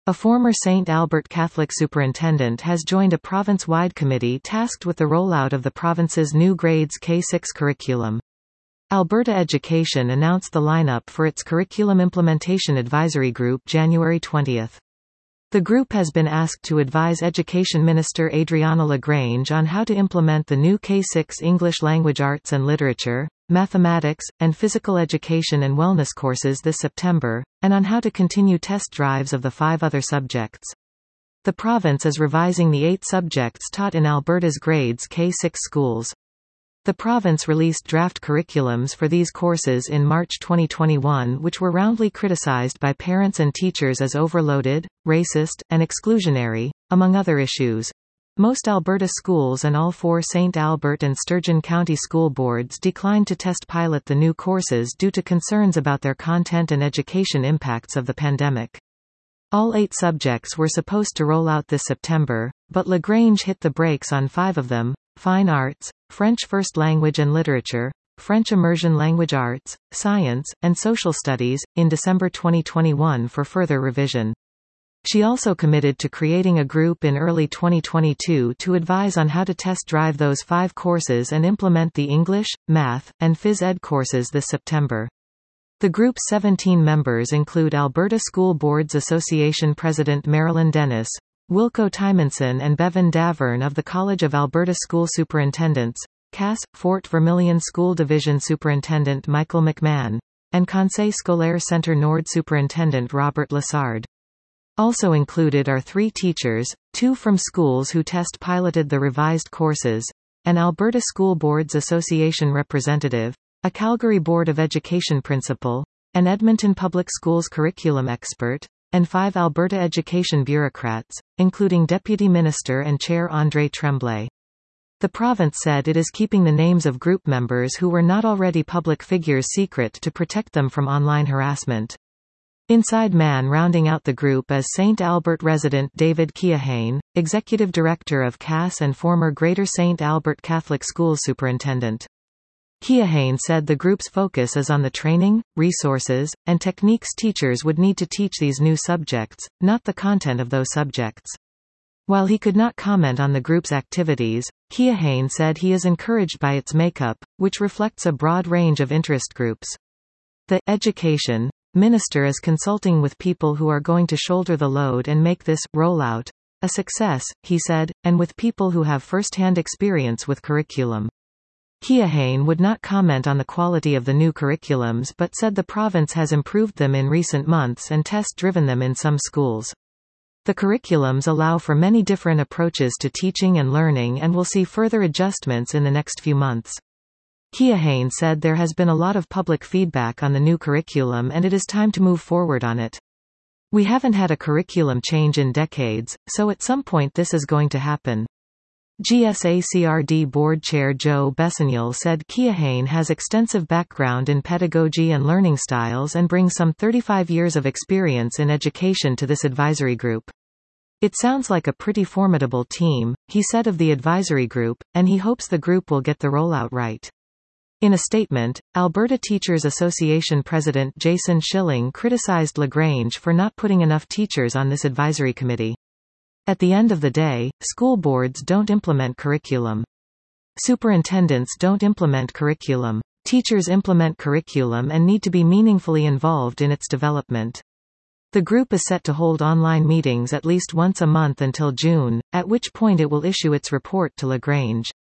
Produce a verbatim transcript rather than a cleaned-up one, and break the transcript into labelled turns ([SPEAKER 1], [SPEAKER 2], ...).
[SPEAKER 1] A former Saint Albert Catholic superintendent has joined a province-wide committee tasked with the rollout of the province's new grades K six curriculum. Alberta Education announced the lineup for its Curriculum Implementation Advisory Group January twentieth. The group has been asked to advise Education Minister Adriana LaGrange on how to implement the new K six English Language Arts and Literature, Mathematics, and Physical Education and Wellness courses this September, and on how to continue test drives of the five other subjects. The province is revising the eight subjects taught in Alberta's grades K six schools. The province released draft curriculums for these courses in March twenty twenty-one, which were roundly criticized by parents and teachers as overloaded, racist, and exclusionary, among other issues. Most Alberta schools and all four Saint Albert and Sturgeon County school boards declined to test pilot the new courses due to concerns about their content and education impacts of the pandemic. All eight subjects were supposed to roll out this September, but LaGrange hit the brakes on five of them: Fine Arts, French First Language and Literature, French Immersion Language Arts, Science, and Social Studies, in December twenty twenty-one for further revision. She also committed to creating a group in early twenty twenty-two to advise on how to test drive those five courses and implement the English, Math, and Phys Ed courses this September. The group's seventeen members include Alberta School Boards Association President Marilyn Dennis, Wilco Tymonson and Bevan Davern of the College of Alberta School Superintendents, Cass, Fort Vermilion School Division Superintendent Michael McMahon, and Conseil Scolaire Centre Nord Superintendent Robert Lessard. Also included are three teachers, two from schools who test piloted the revised courses, an Alberta School Boards Association representative, a Calgary Board of Education principal, an Edmonton Public Schools curriculum expert, and five Alberta education bureaucrats, including Deputy Minister and Chair André Tremblay. The province said it is keeping the names of group members who were not already public figures secret to protect them from online harassment. Inside man rounding out the group is Saint Albert resident David Keohane, Executive Director of Cass and former Greater Saint Albert Catholic Schools Superintendent. Keohane said the group's focus is on the training, resources, and techniques teachers would need to teach these new subjects, not the content of those subjects. While he could not comment on the group's activities, Keohane said he is encouraged by its makeup, which reflects a broad range of interest groups. The Education Minister is consulting with people who are going to shoulder the load and make this rollout a success, he said, and with people who have first-hand experience with curriculum. Keohane would not comment on the quality of the new curriculums but said the province has improved them in recent months and test-driven them in some schools. The curriculums allow for many different approaches to teaching and learning and will see further adjustments in the next few months. Keohane said there has been a lot of public feedback on the new curriculum and it is time to move forward on it. We haven't had a curriculum change in decades, so at some point this is going to happen. G S A C R D Board Chair Joe Bessaniel said Keohane has extensive background in pedagogy and learning styles and brings some thirty-five years of experience in education to this advisory group. It sounds like a pretty formidable team, he said of the advisory group, and he hopes the group will get the rollout right. In a statement, Alberta Teachers Association President Jason Schilling criticized LaGrange for not putting enough teachers on this advisory committee. At the end of the day, school boards don't implement curriculum. Superintendents don't implement curriculum. Teachers implement curriculum and need to be meaningfully involved in its development. The group is set to hold online meetings at least once a month until June, at which point it will issue its report to LaGrange.